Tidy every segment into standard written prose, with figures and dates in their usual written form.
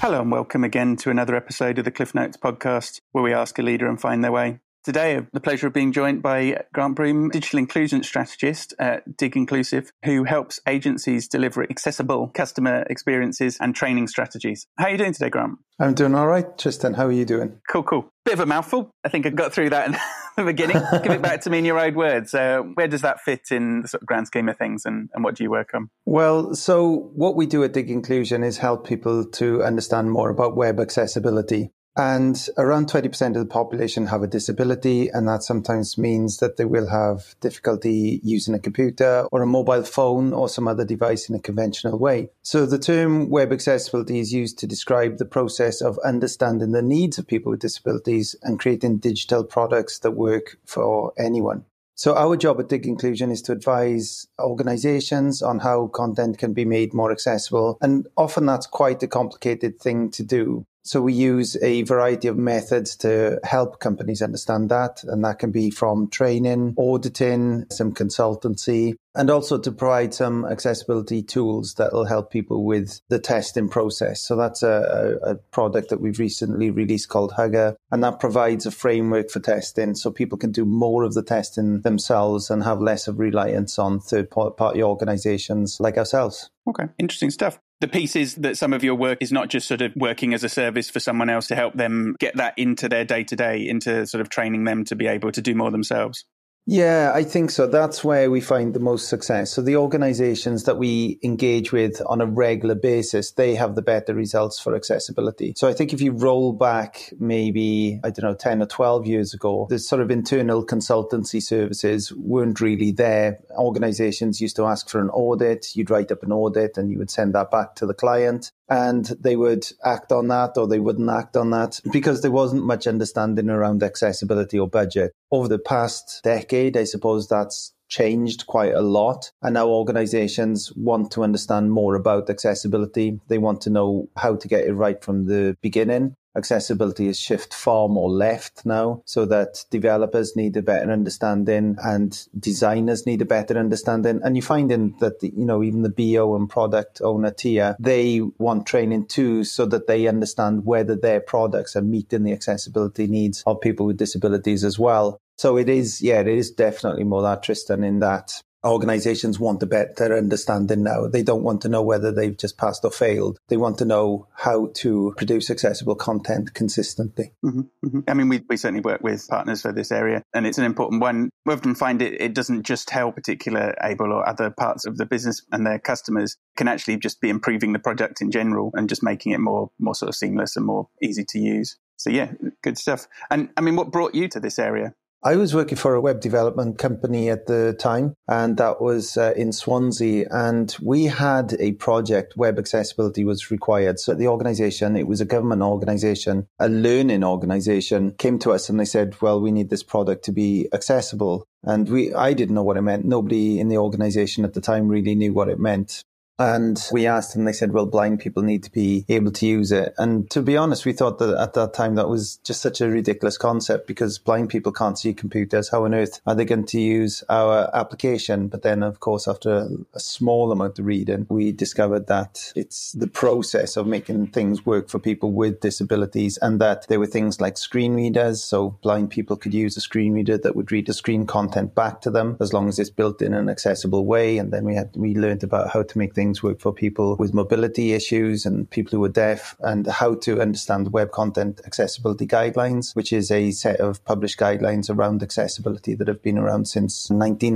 Hello and welcome again to another episode of the Cliff Notes podcast, where we ask a leader and find their way. Today, I have the pleasure of being joined by Grant Broom, digital inclusion strategist at Dig Inclusive, who helps agencies deliver accessible customer experiences and training strategies. How are you doing today, Grant? I'm doing all right, Tristan. How are you doing? Cool. Bit of a mouthful. I think I got through that in the beginning. Give it back to me in your own words. Where does that fit in the sort of grand scheme of things, and what do you work on? Well, so what we do at Dig Inclusion is help people to understand more about web accessibility. And around 20% of the population have a disability, and that sometimes means that they will have difficulty using a computer or a mobile phone or some other device in a conventional way. So the term web accessibility is used to describe the process of understanding the needs of people with disabilities and creating digital products that work for anyone. So our job at Dig Inclusion is to advise organizations on how content can be made more accessible. And often that's quite a complicated thing to do. So we use a variety of methods to help companies understand that. And that can be from training, auditing, some consultancy, and also to provide some accessibility tools that will help people with the testing process. So that's a product that we've recently released called Hugger. And that provides a framework for testing so people can do more of the testing themselves and have less of reliance on third-party organizations like ourselves. Okay, interesting stuff. The piece is that some of your work is not just sort of working as a service for someone else to help them get that into their day-to-day, into sort of training them to be able to do more themselves. Yeah, I think so. That's where we find the most success. So the organizations that we engage with on a regular basis, they have the better results for accessibility. So I think if you roll back maybe, 10 or 12 years ago, the sort of internal consultancy services weren't really there. Organizations used to ask for an audit. You'd write up an audit and you would send that back to the client. And they would act on that or they wouldn't act on that because there wasn't much understanding around accessibility or budget. Over the past decade, I suppose that's changed quite a lot. And now organizations want to understand more about accessibility. They want to know how to get it right from the beginning. Accessibility is shift far more left now, so that developers need a better understanding and designers need a better understanding. And you find in that, even the BO and product owner tier, they want training too, so that they understand whether their products are meeting the accessibility needs of people with disabilities as well. So it is definitely more that, Tristan, in that organizations want a better understanding now. They don't want to know whether they've just passed or failed. They want to know how to produce accessible content consistently. Mm-hmm, mm-hmm. I mean, we certainly work with partners for this area, and it's an important one. We often find it doesn't just help particular able or other parts of the business and their customers. It can actually just be improving the product in general and just making it more sort of seamless and more easy to use. So yeah, good stuff. And I mean, what brought you to this area? I was working for a web development company at the time, and that was in Swansea. And we had a project, web accessibility was required. So the organization, it was a government organization, a learning organization, came to us and they said, well, we need this product to be accessible. And I didn't know what it meant. Nobody in the organization at the time really knew what it meant. And we asked and they said, well, blind people need to be able to use it. And to be honest, we thought that at that time that was just such a ridiculous concept because blind people can't see computers. How on earth are they going to use our application? But then, of course, after a small amount of reading, we discovered that it's the process of making things work for people with disabilities and that there were things like screen readers. So blind people could use a screen reader that would read the screen content back to them as long as it's built in an accessible way. And then we learned about how to make things work for people with mobility issues and people who are deaf and how to understand the Web Content Accessibility Guidelines, which is a set of published guidelines around accessibility that have been around since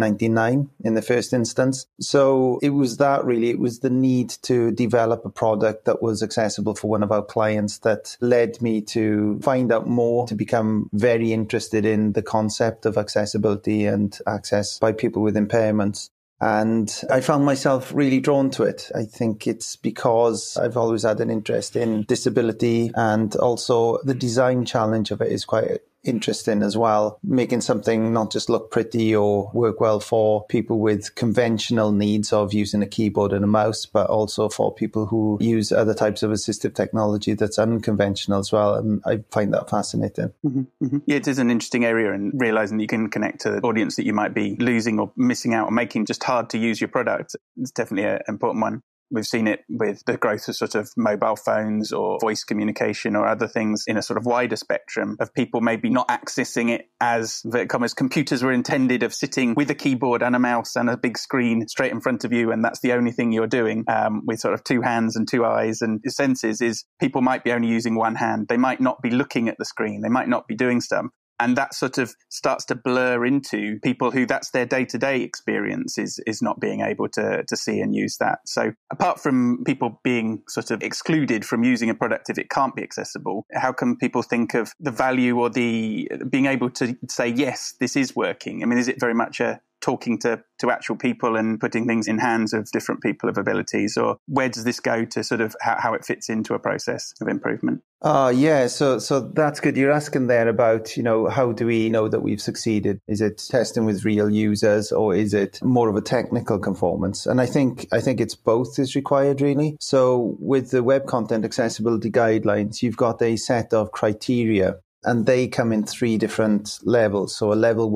1999 in the first instance. So it was that really, it was the need to develop a product that was accessible for one of our clients that led me to find out more, to become very interested in the concept of accessibility and access by people with impairments. And I found myself really drawn to it. I think it's because I've always had an interest in disability, and also the design challenge of it is quite interesting as well, making something not just look pretty or work well for people with conventional needs of using a keyboard and a mouse, but also for people who use other types of assistive technology that's unconventional as well. And I find that fascinating. Mm-hmm, mm-hmm. Yeah, it is an interesting area, and realizing that you can connect to the audience that you might be losing or missing out or making just hard to use your product. It's definitely an important one. We've seen it with the growth of sort of mobile phones or voice communication or other things in a sort of wider spectrum of people maybe not accessing it as computers were intended, of sitting with a keyboard and a mouse and a big screen straight in front of you, and that's the only thing you're doing, with sort of two hands and two eyes and senses. Is people might be only using one hand. They might not be looking at the screen. They might not be doing stuff. And that sort of starts to blur into people who that's their day-to-day experience is not being able to see and use that. So apart from people being sort of excluded from using a product if it can't be accessible, how can people think of the value or the being able to say, yes, this is working? I mean, is it very much a talking to actual people and putting things in hands of different people of abilities? Or where does this go to sort of how it fits into a process of improvement? Yeah, so that's good. You're asking there about, how do we know that we've succeeded? Is it testing with real users, or is it more of a technical conformance? And I think it's both is required, really. So with the Web Content Accessibility Guidelines, you've got a set of criteria, and they come in 3 different levels. So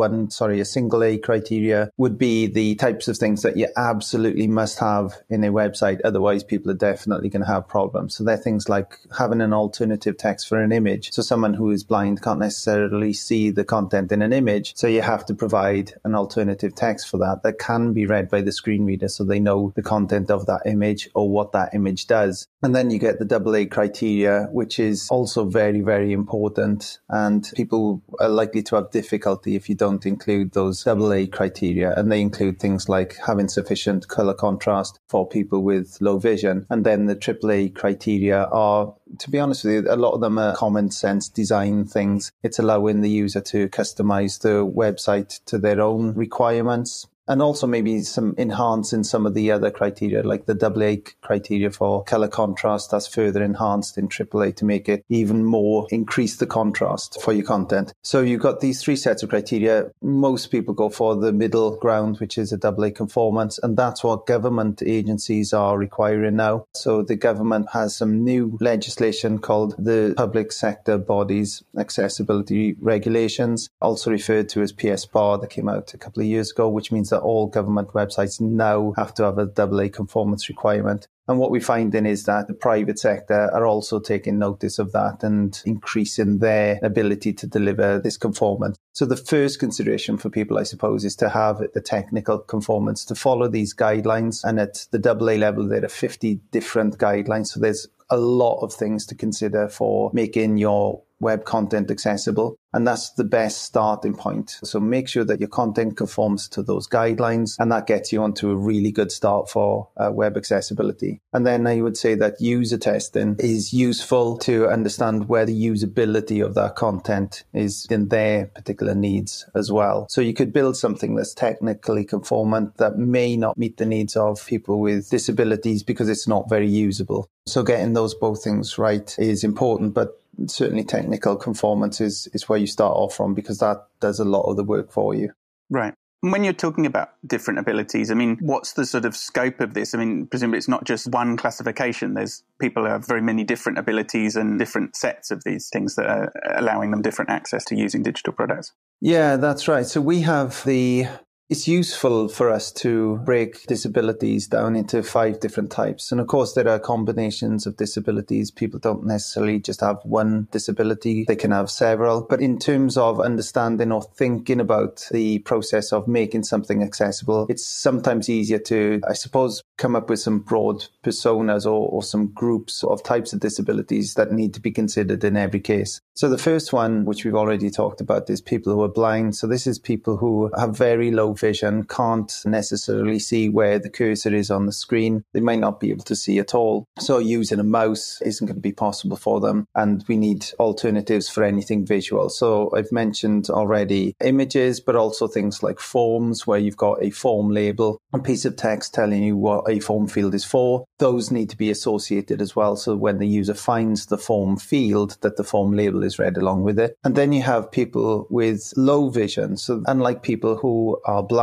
a single A criteria would be the types of things that you absolutely must have in a website. Otherwise, people are definitely going to have problems. So they're things like having an alternative text for an image. So someone who is blind can't necessarily see the content in an image. So you have to provide an alternative text for that can be read by the screen reader, so they know the content of that image or what that image does. And then you get the AA criteria, which is also very, very important. And people are likely to have difficulty if you don't include those AA criteria. And they include things like having sufficient color contrast for people with low vision. And then the AAA criteria are, to be honest with you, a lot of them are common sense design things. It's allowing the user to customize the website to their own requirements. And also maybe some enhance in some of the other criteria, like the AA criteria for color contrast, that's further enhanced in AAA to make it even more, increase the contrast for your content. So you've got these 3 sets of criteria. Most people go for the middle ground, which is a AA conformance, and that's what government agencies are requiring now. So the government has some new legislation called the Public Sector Bodies Accessibility Regulations, also referred to as PSBAR, that came out a couple of years ago, which means that all government websites now have to have a AA conformance requirement. And what we're finding is that the private sector are also taking notice of that and increasing their ability to deliver this conformance. So the first consideration for people, I suppose, is to have the technical conformance, to follow these guidelines. And at the AA level, there are 50 different guidelines. So there's a lot of things to consider for making your web content accessible. And that's the best starting point. So make sure that your content conforms to those guidelines, and that gets you onto a really good start for web accessibility. And then I would say that user testing is useful to understand where the usability of that content is in their particular needs as well. So you could build something that's technically conformant that may not meet the needs of people with disabilities because it's not very usable. So getting those both things right is important, but certainly technical conformance is where you start off from, because that does a lot of the work for you. Right. When you're talking about different abilities, I mean, what's the sort of scope of this? I mean, presumably it's not just one classification. There's people who have very many different abilities and different sets of these things that are allowing them different access to using digital products. Yeah, that's right. So we have it's useful for us to break disabilities down into 5 different types. And of course, there are combinations of disabilities. People don't necessarily just have one disability. They can have several. But in terms of understanding or thinking about the process of making something accessible, it's sometimes easier to, I suppose, come up with some broad personas or some groups of types of disabilities that need to be considered in every case. So the first one, which we've already talked about, is people who are blind. So this is people who have very low vision, can't necessarily see where the cursor is on the screen. They might not be able to see at all. So using a mouse isn't going to be possible for them. And we need alternatives for anything visual. So I've mentioned already images, but also things like forms, where you've got a form label, a piece of text telling you what a form field is for. Those need to be associated as well. So when the user finds the form field, that the form label is read along with it. And then you have people with low vision. So unlike people who are blind,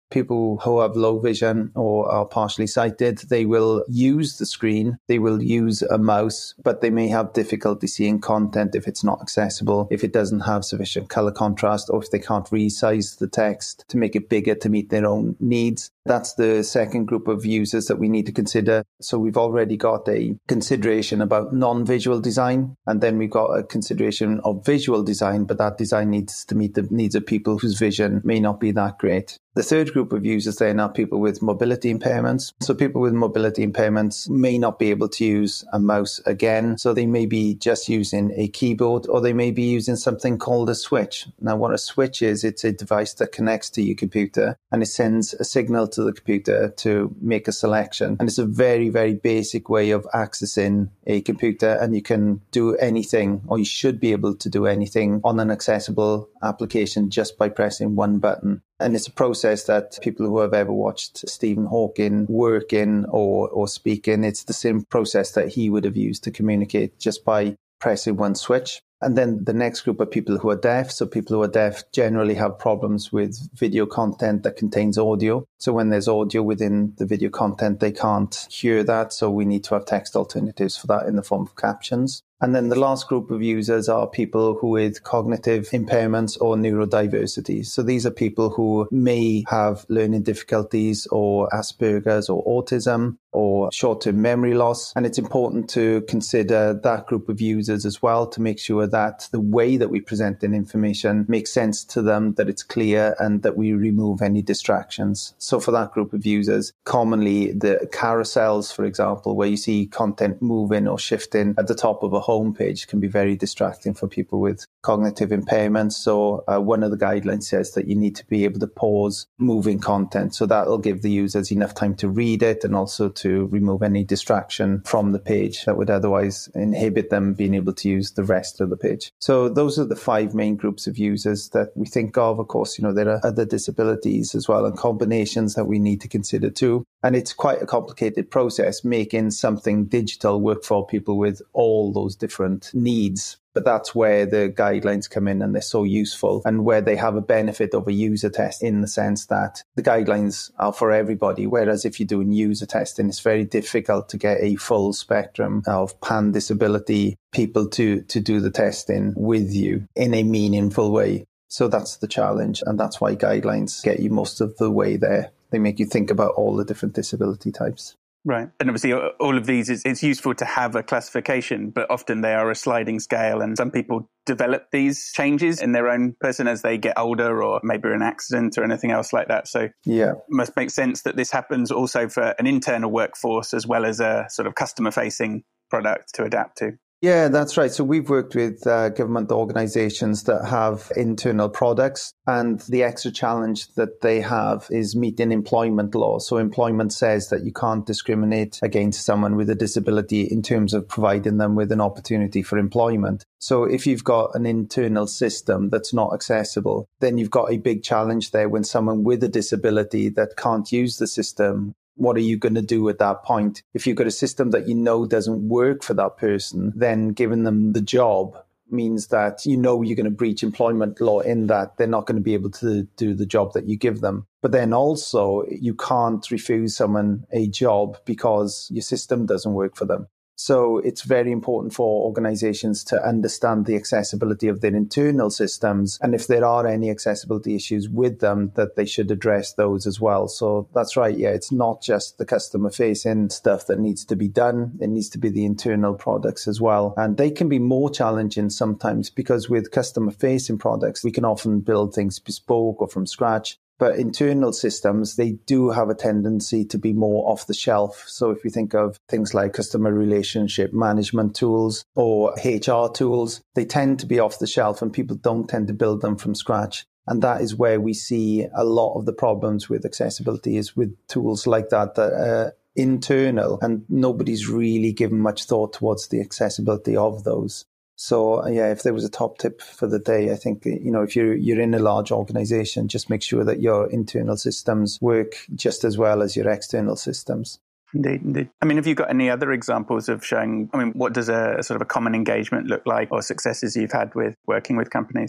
People who have low vision or are partially sighted, they will use the screen, they will use a mouse, but they may have difficulty seeing content if it's not accessible, if it doesn't have sufficient color contrast, or if they can't resize the text to make it bigger to meet their own needs. That's the second group of users that we need to consider. So we've already got a consideration about non-visual design, and then we've got a consideration of visual design, but that design needs to meet the needs of people whose vision may not be that great. The third group of users then are people with mobility impairments. So people with mobility impairments may not be able to use a mouse again. So they may be just using a keyboard, or they may be using something called a switch. Now, what a switch is, it's a device that connects to your computer and it sends a signal to the computer to make a selection. And it's a very, very basic way of accessing a computer, and you can do anything, or you should be able to do anything on an accessible application just by pressing one button. And it's a process that people who have ever watched Stephen Hawking working or speaking, it's the same process that he would have used to communicate just by pressing one switch. And then the next group are people who are deaf. So people who are deaf generally have problems with video content that contains audio. So when there's audio within the video content, they can't hear that. So we need to have text alternatives for that in the form of captions. And then the last group of users are people who with cognitive impairments or neurodiversity. So these are people who may have learning difficulties or Asperger's or autism or short-term memory loss. And it's important to consider that group of users as well to make sure that the way that we present the information makes sense to them, that it's clear, and that we remove any distractions. So for that group of users, commonly the carousels, for example, where you see content moving or shifting at the top of a homepage can be very distracting for people with cognitive impairments. So one of the guidelines says that you need to be able to pause moving content. So that'll give the users enough time to read it and also to remove any distraction from the page that would otherwise inhibit them being able to use the rest of the page. So those are the 5 main groups of users that we think of. Of course, there are other disabilities as well and combinations that we need to consider too. And it's quite a complicated process making something digital work for people with all those different needs. But that's where the guidelines come in, and they're so useful, and where they have a benefit of a user test in the sense that the guidelines are for everybody. Whereas if you're doing user testing, it's very difficult to get a full spectrum of pan disability people to do the testing with you in a meaningful way. So that's the challenge. And that's why guidelines get you most of the way there. They make you think about all the different disability types. Right. And obviously all of these, it's useful to have a classification, but often they are a sliding scale. And some people develop these changes in their own person as they get older, or maybe an accident or anything else like that. So it must make sense that this happens also for an internal workforce as well as a sort of customer facing product to adapt to. Yeah, that's right. So we've worked with government organizations that have internal products, and the extra challenge that they have is meeting employment law. So employment says that you can't discriminate against someone with a disability in terms of providing them with an opportunity for employment. So if you've got an internal system that's not accessible, then you've got a big challenge there when someone with a disability that can't use the system. What are you going to do at that point? If you've got a system that doesn't work for that person, then giving them the job means that you're going to breach employment law in that they're not going to be able to do the job that you give them. But then also you can't refuse someone a job because your system doesn't work for them. So it's very important for organizations to understand the accessibility of their internal systems. And if there are any accessibility issues with them, that they should address those as well. So that's right. Yeah, it's not just the customer facing stuff that needs to be done. It needs to be the internal products as well. And they can be more challenging sometimes because with customer facing products, we can often build things bespoke or from scratch. But internal systems, they do have a tendency to be more off the shelf. So if you think of things like customer relationship management tools or HR tools, they tend to be off the shelf and people don't tend to build them from scratch. And that is where we see a lot of the problems with accessibility is with tools like that are internal, and nobody's really given much thought towards the accessibility of those. So, yeah, if there was a top tip for the day, I think, if you're in a large organization, just make sure that your internal systems work just as well as your external systems. Indeed. I mean, have you got any other examples of showing, what does a sort of a common engagement look like, or successes you've had with working with companies?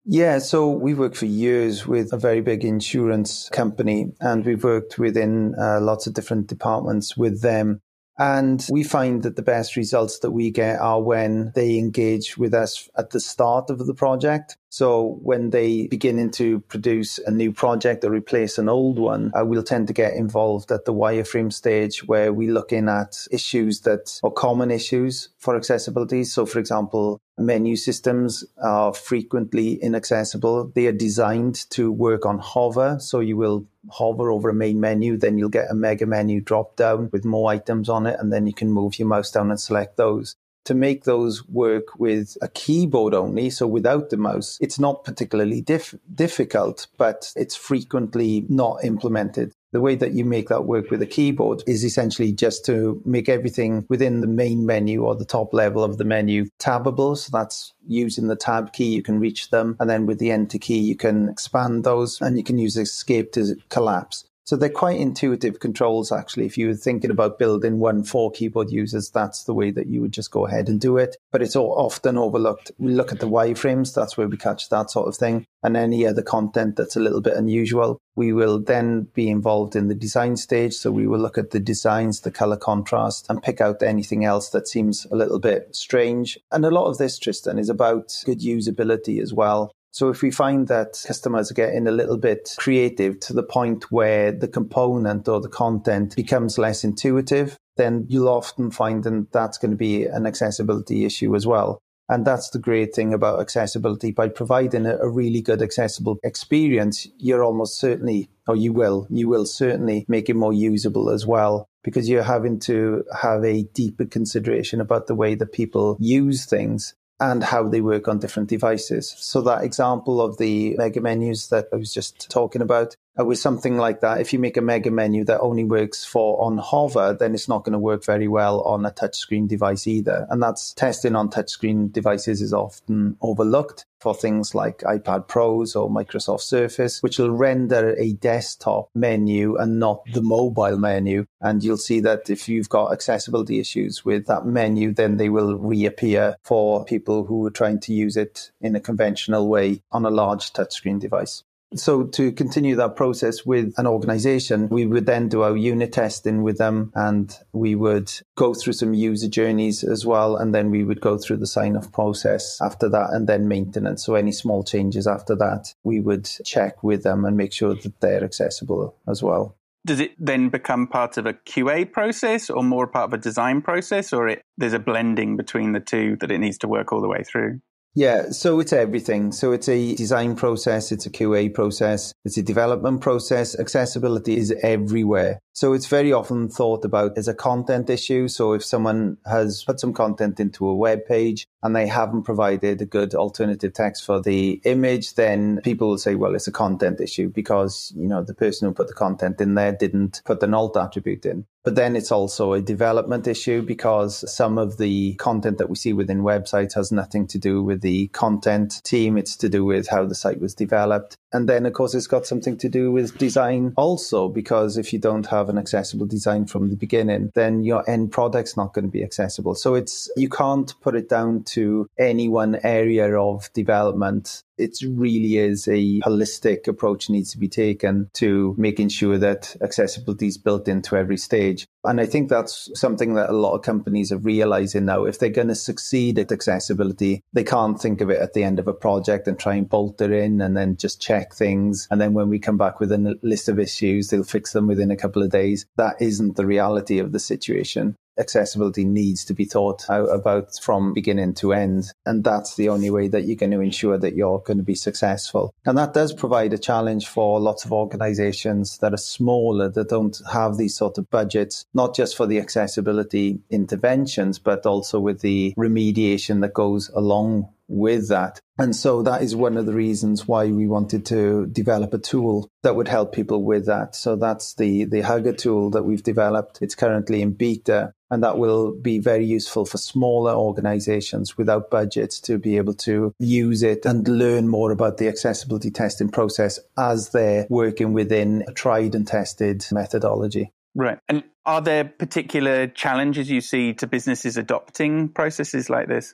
Yeah, so we've worked for years with a very big insurance company, and we've worked within lots of different departments with them. And we find that the best results that we get are when they engage with us at the start of the project. So when they begin to produce a new project or replace an old one, we'll tend to get involved at the wireframe stage, where we're looking at issues that are common issues for accessibility. So, for example, menu systems are frequently inaccessible. They are designed to work on hover. So you will hover over a main menu, then you'll get a mega menu drop down with more items on it, and then you can move your mouse down and select those. To make those work with a keyboard only, so without the mouse, it's not particularly difficult, but it's frequently not implemented. The way that you make that work with a keyboard is essentially just to make everything within the main menu or the top level of the menu tabbable. So that's using the tab key, you can reach them. And then with the enter key, you can expand those, and you can use escape to collapse. So they're quite intuitive controls, actually. If you were thinking about building one for keyboard users, that's the way that you would just go ahead and do it. But it's often overlooked. We look at the wireframes, that's where we catch that sort of thing. And any other content that's a little bit unusual. We will then be involved in the design stage. So we will look at the designs, the color contrast, and pick out anything else that seems a little bit strange. And a lot of this, Tristan, is about good usability as well. So if we find that customers are getting a little bit creative to the point where the component or the content becomes less intuitive, then you'll often find that that's going to be an accessibility issue as well. And that's the great thing about accessibility. By providing a really good accessible experience, you're almost certainly, or you will certainly make it more usable as well, because you're having to have a deeper consideration about the way that people use things and how they work on different devices. So that example of the mega menus that I was just talking about, with something like that, if you make a mega menu that only works on hover, then it's not going to work very well on a touchscreen device either. And that's testing on touchscreen devices is often overlooked for things like iPad Pros or Microsoft Surface, which will render a desktop menu and not the mobile menu. And you'll see that if you've got accessibility issues with that menu, then they will reappear for people who are trying to use it in a conventional way on a large touchscreen device. So to continue that process with an organization, we would then do our unit testing with them, and we would go through some user journeys as well. And then we would go through the sign-off process after that, and then maintenance. So any small changes after that, we would check with them and make sure that they're accessible as well. Does it then become part of a QA process or more part of a design process, or there's a blending between the two that it needs to work all the way through? Yeah, so it's everything. So it's a design process, it's a QA process, it's a development process. Accessibility is everywhere. So it's very often thought about as a content issue. So if someone has put some content into a web page and they haven't provided a good alternative text for the image, then people will say, well, it's a content issue because, the person who put the content in there didn't put an alt attribute in. But then it's also a development issue because some of the content that we see within websites has nothing to do with the content team. It's to do with how the site was developed. And then, of course, it's got something to do with design also, because if you don't have an accessible design from the beginning, then your end product's not going to be accessible. So you can't put it down to any one area of development. It really is a holistic approach needs to be taken to making sure that accessibility is built into every stage. And I think that's something that a lot of companies are realizing now. If they're going to succeed at accessibility, they can't think of it at the end of a project and try and bolt it in and then just check things. And then when we come back with a list of issues, they'll fix them within a couple of days. That isn't the reality of the situation. Accessibility needs to be thought out about from beginning to end. And that's the only way that you're going to ensure that you're going to be successful. And that does provide a challenge for lots of organizations that are smaller, that don't have these sort of budgets, not just for the accessibility interventions, but also with the remediation that goes along with that. And so that is one of the reasons why we wanted to develop a tool that would help people with that. So that's the Hugger tool that we've developed. It's currently in beta, and that will be very useful for smaller organizations without budgets to be able to use it and learn more about the accessibility testing process as they're working within a tried and tested methodology. Right. And are there particular challenges you see to businesses adopting processes like this?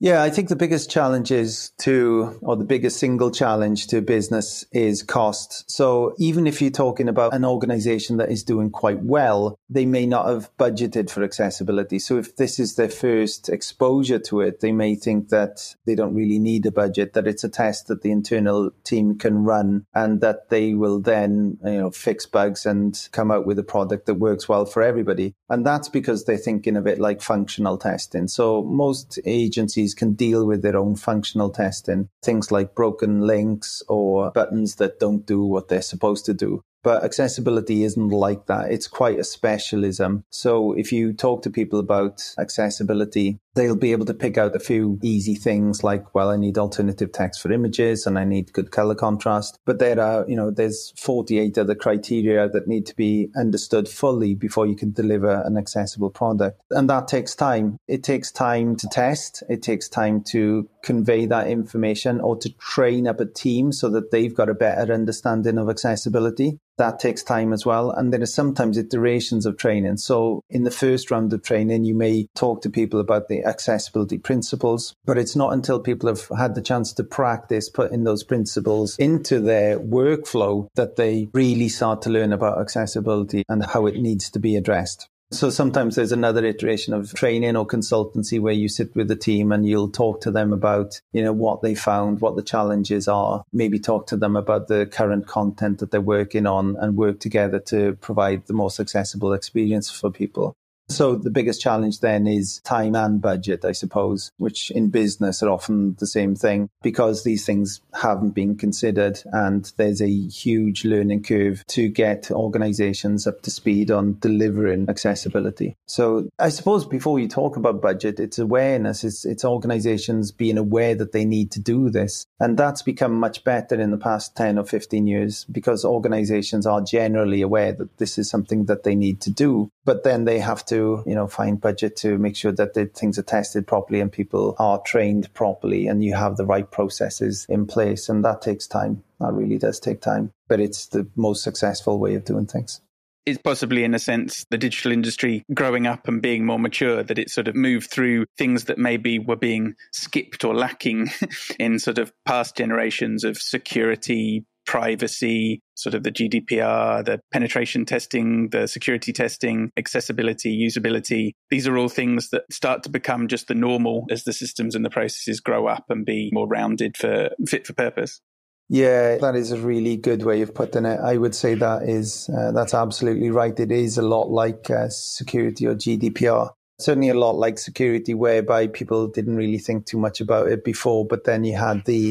Yeah, I think the biggest challenge the biggest single challenge to business is cost. So even if you're talking about an organization that is doing quite well, they may not have budgeted for accessibility. So if this is their first exposure to it, they may think that they don't really need a budget, that it's a test that the internal team can run and that they will then, fix bugs and come out with a product that works well for everybody. And that's because they're thinking of it like functional testing. So most agencies can deal with their own functional testing, things like broken links or buttons that don't do what they're supposed to do. But accessibility isn't like that. It's quite a specialism. So if you talk to people about accessibility, they'll be able to pick out a few easy things like, well, I need alternative text for images and I need good color contrast. But there's 48 other criteria that need to be understood fully before you can deliver an accessible product. And that takes time. It takes time to test. It takes time to convey that information or to train up a team so that they've got a better understanding of accessibility. That takes time as well. And there are sometimes iterations of training. So in the first round of training, you may talk to people about the accessibility principles, but it's not until people have had the chance to practice putting those principles into their workflow that they really start to learn about accessibility and how it needs to be addressed. So sometimes there's another iteration of training or consultancy where you sit with the team and you'll talk to them about, what they found, what the challenges are, maybe talk to them about the current content that they're working on and work together to provide the most accessible experience for people. So the biggest challenge then is time and budget, I suppose, which in business are often the same thing because these things haven't been considered and there's a huge learning curve to get organizations up to speed on delivering accessibility. So I suppose before you talk about budget, it's awareness, it's organizations being aware that they need to do this. And that's become much better in the past 10 or 15 years because organizations are generally aware that this is something that they need to do. But then they have to, find budget to make sure that the things are tested properly and people are trained properly and you have the right processes in place. And that takes time. That really does take time. But it's the most successful way of doing things. It's possibly, in a sense, the digital industry growing up and being more mature, that it sort of moved through things that maybe were being skipped or lacking in sort of past generations of security, privacy, sort of the GDPR, the penetration testing, the security testing, accessibility, usability. These are all things that start to become just the normal as the systems and the processes grow up and be more rounded fit for purpose. Yeah, that is a really good way of putting it. I would say that's absolutely right. It is a lot like security or GDPR. Certainly a lot like security, whereby people didn't really think too much about it before, but then you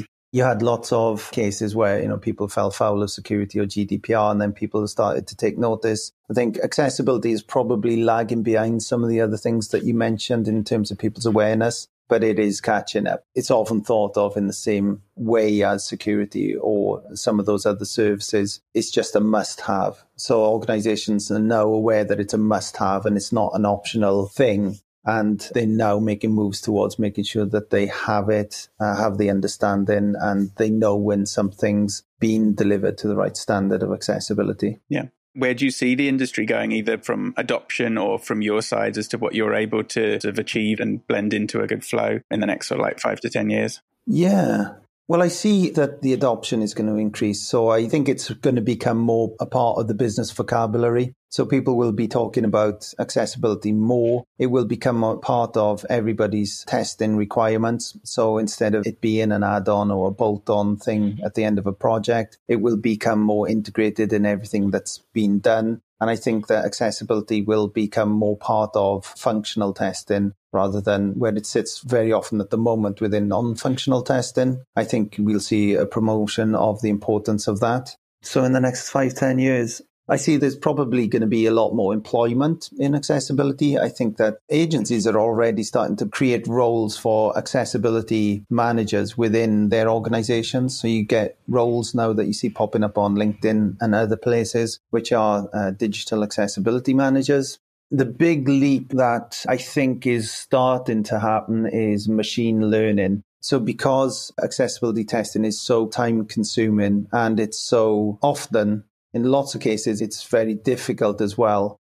had lots of cases where, people fell foul of security or GDPR and then people started to take notice. I think accessibility is probably lagging behind some of the other things that you mentioned in terms of people's awareness, but it is catching up. It's often thought of in the same way as security or some of those other services. It's just a must-have. So organizations are now aware that it's a must-have and it's not an optional thing. And they're now making moves towards making sure that they have it, have the understanding, and they know when something's been delivered to the right standard of accessibility. Yeah. Where do you see the industry going, either from adoption or from your side, as to what you're able to sort of achieve and blend into a good flow in the next sort of like 5 to 10 years? Yeah. Well, I see that the adoption is going to increase. So I think it's going to become more a part of the business vocabulary. So people will be talking about accessibility more. It will become a part of everybody's testing requirements. So instead of it being an add-on or a bolt-on thing at the end of a project, it will become more integrated in everything that's been done. And I think that accessibility will become more part of functional testing rather than where it sits very often at the moment within non-functional testing. I think we'll see a promotion of the importance of that. So in the next 5-10 years, I see there's probably going to be a lot more employment in accessibility. I think that agencies are already starting to create roles for accessibility managers within their organizations. So you get roles now that you see popping up on LinkedIn and other places, which are digital accessibility managers. The big leap that I think is starting to happen is machine learning. So because accessibility testing is so time consuming and it's so often, in lots of cases, it's very difficult as well.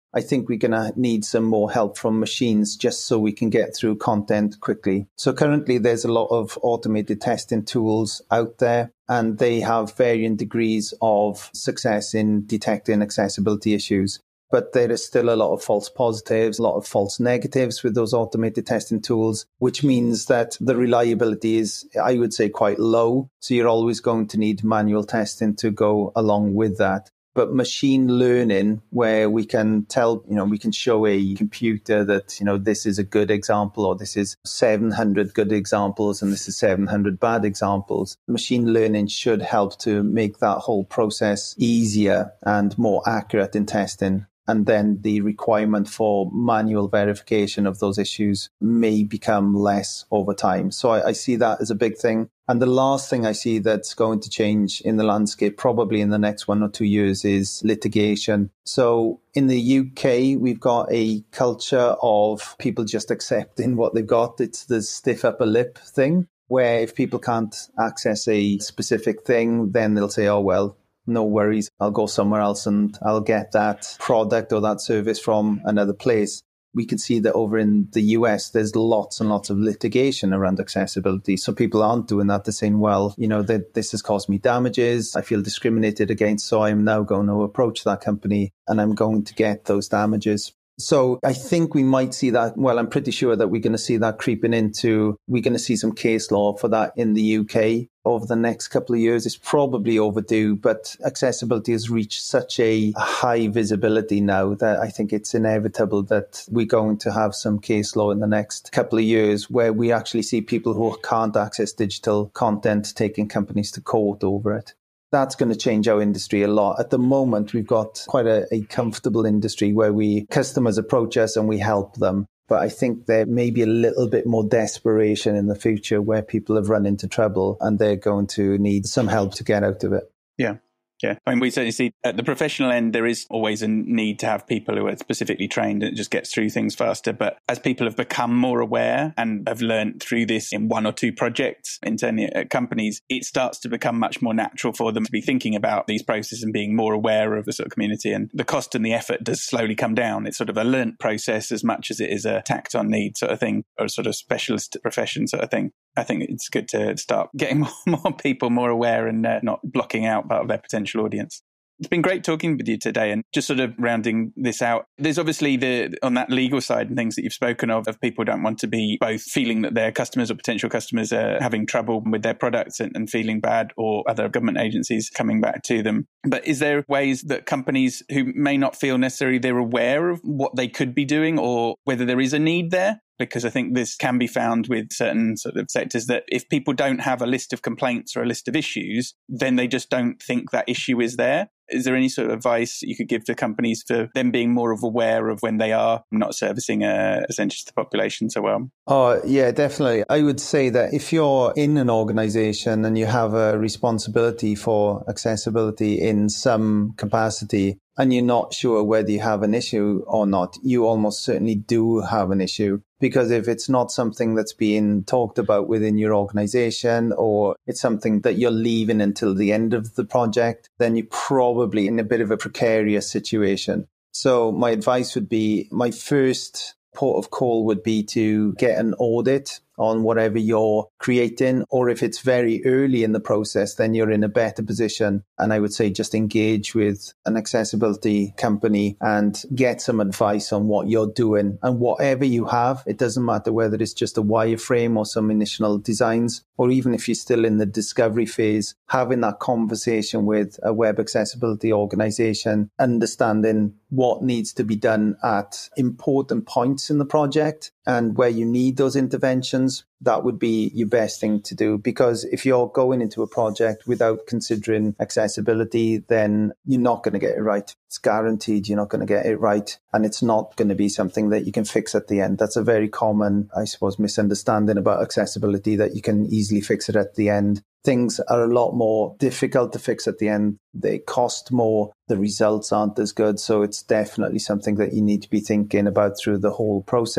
I think we're going to need some more help from machines just so we can get through content quickly. So currently there's a lot of automated testing tools out there, and they have varying degrees of success in detecting accessibility issues. But there is still a lot of false positives, a lot of false negatives with those automated testing tools, which means that the reliability is, I would say, quite low. So you're always going to need manual testing to go along with that. But machine learning, where we can tell, we can show a computer that, this is a good example, or this is 700 good examples, and this is 700 bad examples. Machine learning should help to make that whole process easier and more accurate in testing. And then the requirement for manual verification of those issues may become less over time. So I see that as a big thing. And the last thing I see that's going to change in the landscape, probably in the next 1 or 2 years, is litigation. So in the UK, we've got a culture of people just accepting what they've got. It's the stiff upper lip thing, where if people can't access a specific thing, then they'll say, oh, well, no worries, I'll go somewhere else and I'll get that product or that service from another place. We can see that over in the US, there's lots and lots of litigation around accessibility. So people aren't doing that. They're saying, well, this has caused me damages. I feel discriminated against. So I'm now going to approach that company and I'm going to get those damages. So I think we might see that. Well, I'm pretty sure that we're going to see that creeping we're going to see some case law for that in the UK over the next couple of years. It's probably overdue, but accessibility has reached such a high visibility now that I think it's inevitable that we're going to have some case law in the next couple of years where we actually see people who can't access digital content taking companies to court over it. That's going to change our industry a lot. At the moment, we've got quite a comfortable industry where customers approach us and we help them. But I think there may be a little bit more desperation in the future where people have run into trouble and they're going to need some help to get out of it. Yeah. Yeah, I mean, we certainly see at the professional end, there is always a need to have people who are specifically trained and it just gets through things faster. But as people have become more aware and have learned through this in 1 or 2 projects internally at companies, it starts to become much more natural for them to be thinking about these processes and being more aware of the sort of community. And the cost and the effort does slowly come down. It's sort of a learnt process as much as it is a tacked on need sort of thing, or a sort of specialist profession sort of thing. I think it's good to start getting more people more aware and not blocking out part of their potential audience. It's been great talking with you today, and just sort of rounding this out. There's obviously on that legal side and things that you've spoken of people don't want to be both feeling that their customers or potential customers are having trouble with their products and feeling bad, or other government agencies coming back to them. But is there ways that companies who may not feel necessarily they're aware of what they could be doing or whether there is a need there? Because I think this can be found with certain sort of sectors that if people don't have a list of complaints or a list of issues, then they just don't think that issue is there. Is there any sort of advice you could give to companies for them being more aware of when they are not servicing a percentage of the population so well? Oh, yeah, definitely. I would say that if you're in an organization and you have a responsibility for accessibility in some capacity, and you're not sure whether you have an issue or not, you almost certainly do have an issue. Because if it's not something that's being talked about within your organization, or it's something that you're leaving until the end of the project, then you're probably in a bit of a precarious situation. So my advice would be, my first port of call would be to get an audit on whatever you're creating, or if it's very early in the process, then you're in a better position. And I would say just engage with an accessibility company and get some advice on what you're doing. And whatever you have, it doesn't matter whether it's just a wireframe or some initial designs, or even if you're still in the discovery phase, having that conversation with a web accessibility organization, understanding what needs to be done at important points in the project and where you need those interventions, that would be your best thing to do. Because if you're going into a project without considering accessibility, then you're not going to get it right. It's guaranteed you're not going to get it right. And it's not going to be something that you can fix at the end. That's a very common, I suppose, misunderstanding about accessibility, that you can easily fix it at the end. Things are a lot more difficult to fix at the end. They cost more. The results aren't as good. So it's definitely something that you need to be thinking about through the whole process.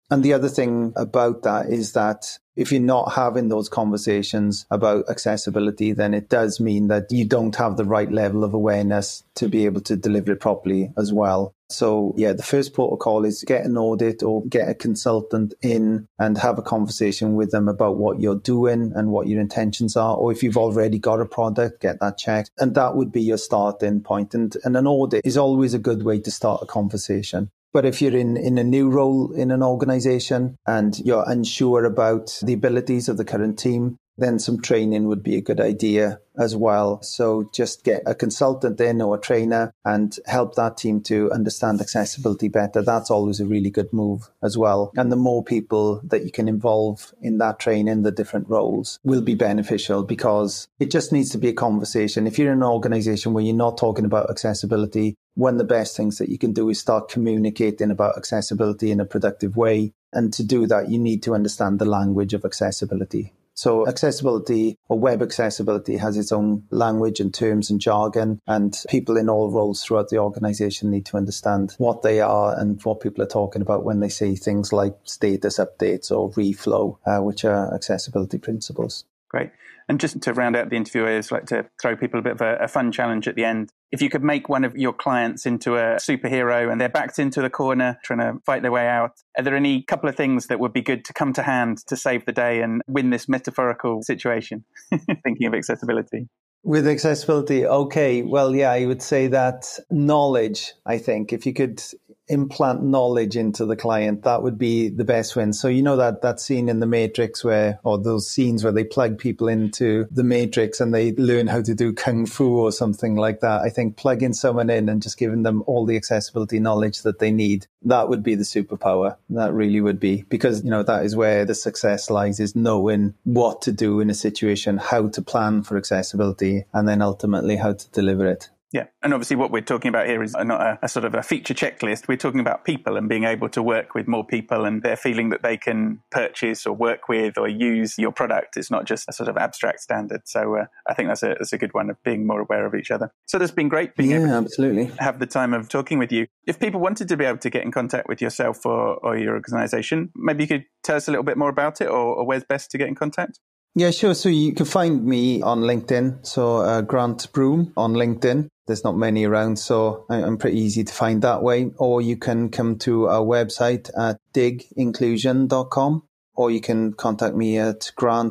And the other thing about that is that if you're not having those conversations about accessibility, then it does mean that you don't have the right level of awareness to be able to deliver it properly as well. So yeah, the first protocol is get an audit or get a consultant in and have a conversation with them about what you're doing and what your intentions are. Or if you've already got a product, get that checked. And that would be your starting point. And an audit is always a good way to start a conversation. But if you're in a new role in an organization and you're unsure about the abilities of the current team, then some training would be a good idea as well. So just get a consultant in or a trainer and help that team to understand accessibility better. That's always a really good move as well. And the more people that you can involve in that training, the different roles, will be beneficial, because it just needs to be a conversation. If you're in an organization where you're not talking about accessibility, one of the best things that you can do is start communicating about accessibility in a productive way. And to do that, you need to understand the language of accessibility. So accessibility or web accessibility has its own language and terms and jargon, and people in all roles throughout the organization need to understand what they are and what people are talking about when they say things like status updates or reflow, which are accessibility principles. Great. And just to round out the interview, I just like to throw people a bit of a fun challenge at the end. If you could make one of your clients into a superhero and they're backed into the corner trying to fight their way out, are there any couple of things that would be good to come to hand to save the day and win this metaphorical situation? Thinking of accessibility. With accessibility, okay. Well, yeah, I would say that knowledge, I think, if you could implant knowledge into the client, that would be the best win. So you know that scene in The Matrix or those scenes where they plug people into the Matrix and they learn how to do Kung Fu or something like that. I think plugging someone in and just giving them all the accessibility knowledge that they need, that would be the superpower. That really would be, because, that is where the success lies, is knowing what to do in a situation, how to plan for accessibility, and then ultimately how to deliver it. Yeah. And obviously what we're talking about here is not a sort of a feature checklist. We're talking about people and being able to work with more people and they're feeling that they can purchase or work with or use your product. It's not just a sort of abstract standard. So I think that's a good one, of being more aware of each other. So that's been great being able to absolutely have the time of talking with you. If people wanted to be able to get in contact with yourself or your organization, maybe you could tell us a little bit more about it, or where's best to get in contact? Yeah, sure. So you can find me on LinkedIn. So Grant Broom on LinkedIn. There's not many around, so I'm pretty easy to find that way. Or you can come to our website at diginclusion.com, or you can contact me at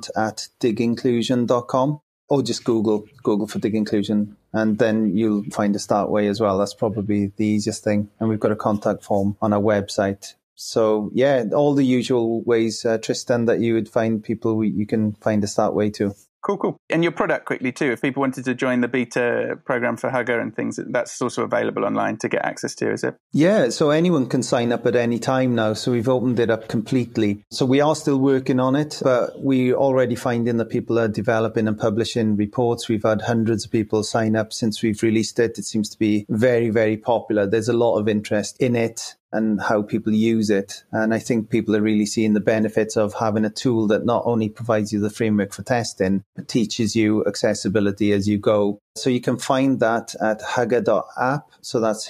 grant@diginclusion.com, or just Google for Dig Inclusion, and then you'll find us that way as well. That's probably the easiest thing. And we've got a contact form on our website. So yeah, all the usual ways, Tristan, that you would find people, you can find us that way too. Cool. And your product quickly too, if people wanted to join the beta program for Hugger and things, that's also available online to get access to, is it? Yeah, so anyone can sign up at any time now. So we've opened it up completely. So we are still working on it, but we're already finding that people are developing and publishing reports. We've had hundreds of people sign up since we've released it. It seems to be very, very popular. There's a lot of interest in it and how people use it. And I think people are really seeing the benefits of having a tool that not only provides you the framework for testing, but teaches you accessibility as you go. So you can find that at hugger.app. So that's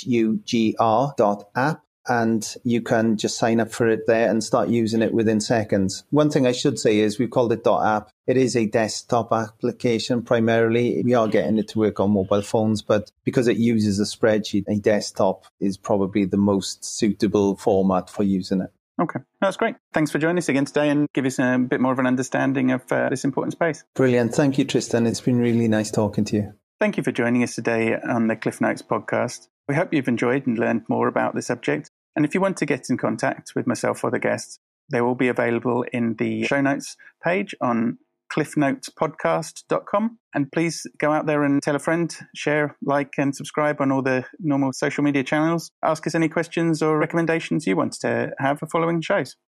HUGR.app. And you can just sign up for it there and start using it within seconds. One thing I should say is we've called it .app. It is a desktop application primarily. We are getting it to work on mobile phones, but because it uses a spreadsheet, a desktop is probably the most suitable format for using it. Okay, that's great. Thanks for joining us again today and give us a bit more of an understanding of this important space. Brilliant. Thank you, Tristan. It's been really nice talking to you. Thank you for joining us today on the Cliff Notes podcast. We hope you've enjoyed and learned more about the subject. And if you want to get in contact with myself or the guests, they will be available in the show notes page on cliffnotespodcast.com. And please go out there and tell a friend, share, like, and subscribe on all the normal social media channels. Ask us any questions or recommendations you want to have for following shows.